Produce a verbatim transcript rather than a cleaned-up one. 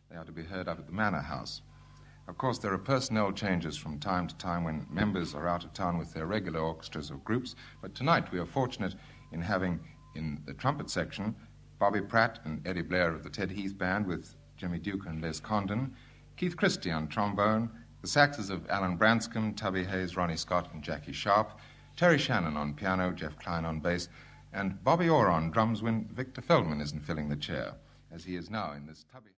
They are to be heard up at the Manor House. Of course, there are personnel changes from time to time when members are out of town with their regular orchestras or groups, but tonight we are fortunate in having, in the trumpet section, Bobby Pratt and Eddie Blair of the Ted Heath Band with Jimmy Duke and Les Condon, Keith Christie on trombone, the saxes of Alan Branscombe, Tubby Hayes, Ronnie Scott and Jackie Sharp, Terry Shannon on piano, Jeff Klein on bass, and Bobby Orr on drums when Victor Feldman isn't filling the chair, as he is now in this Tubby...